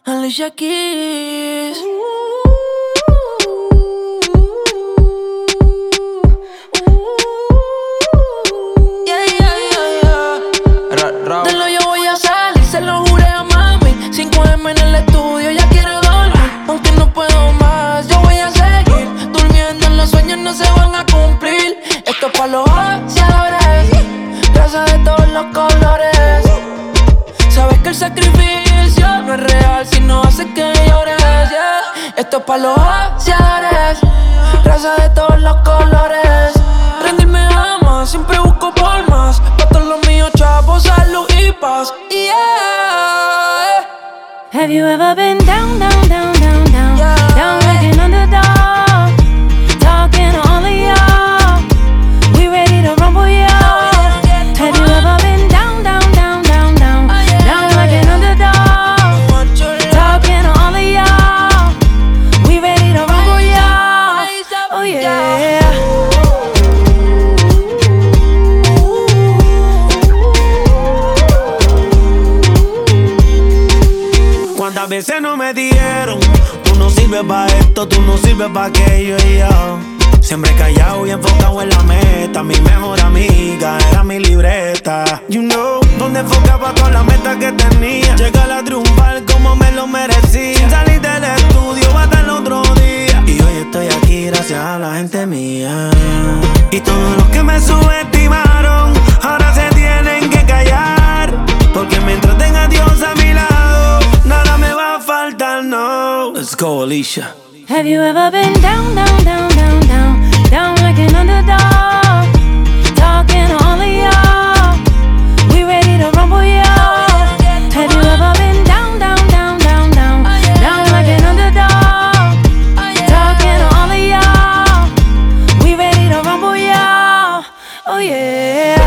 Alicia Keys. De lo yo voy a salir, se lo juré a mami. 5M en el estudio, ya quiero dormir. Aunque no puedo más, yo voy a seguir durmiendo, los sueños no se van a cumplir. Esto es pa' los ansiadores, raza de todos los colores. Sabes que el sacrificio no es real si no hace que llores, yeah. Esto es pa' los ansiadores, raza de todos los colores. Rendirme jamás, siempre busco por más. Pa' todos los míos, chavos, salud y paz, yeah. Have you ever been down, down, down, down, down, Yeah. down like an underdog? Talking to all of y'all, we ready to rumble, y'all. Have you ever been down, down, down, down, down, down like an underdog? Talking to all of y'all, we ready to rumble, y'all. Oh yeah. ¿Cuántas veces no me dijeron? Tú no sirves pa' esto, tú no sirves pa' aquello y yo siempre callado y enfocado en la meta. Mi mejor amiga era mi libreta. You know, donde enfocaba todas las metas que tenía. Llegar a triunfar como me lo merecía. Sin salir del estudio hasta el otro día. Y hoy estoy aquí gracias a la gente mía. Y todos los que me subestimaron ahora se tienen que callar. Porque mientras tenga a Dios a mi lado, nada me va a faltar, no. Let's go, Alicia. Have you ever been down, down, down, down, down, down like an underdog? Talking to all of y'all, we ready to rumble, y'all. Have you ever been down, down, down, down, down, down like an underdog? Talking to all of y'all, we ready to rumble, y'all. Oh yeah.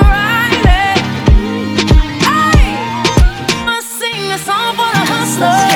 Slow.